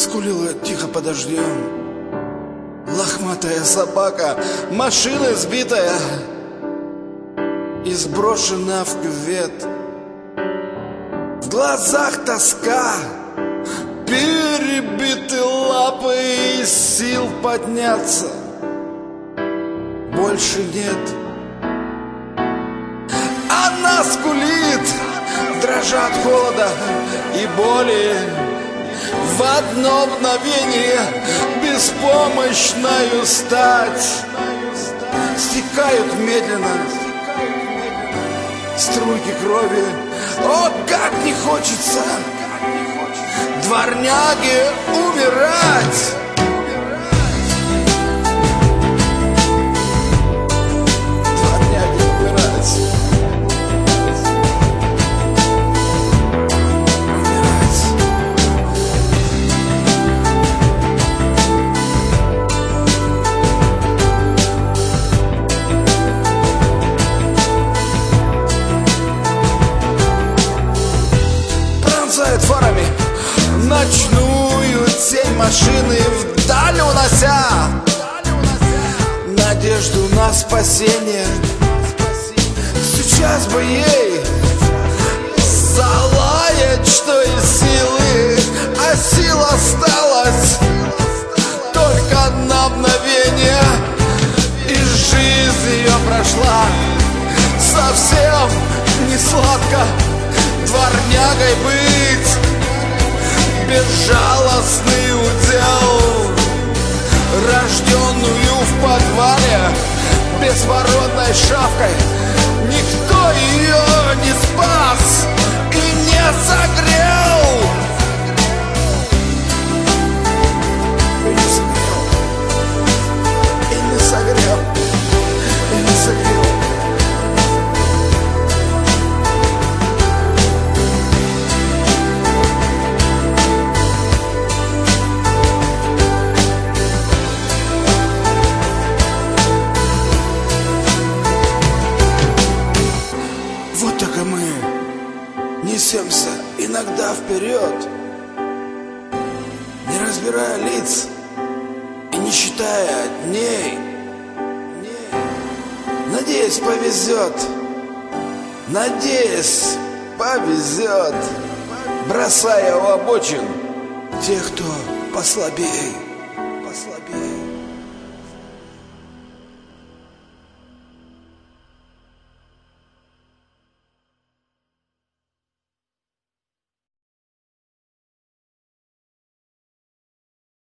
Заскулила тихо под дождем лохматая собака, машина сбитая и сброшена в кювет. В глазах тоска, перебиты лапы, и сил подняться больше нет. Она скулит, дрожа от холода и боли. В одно мгновение беспомощною стать стекают медленно струйки крови. О, как не хочется дворняге умирать! Дворняге умирать! Фарами ночную тень машины вдаль унося надежду на спасение. Сейчас бы ей залаять, что из силы, а сил осталось только на мгновение. И жизнь ее прошла совсем не сладко. Дворнягой быть безжалостный удел, рожденную в подвале беспородной шавкой. Никто ее не спас и не согрел. И не согрел, и не согрел, и не согрел. Вот так и мы несемся иногда вперед, не разбирая лиц и не считая дней, надеясь повезет, надеясь повезет, бросая у обочин тех, кто послабей.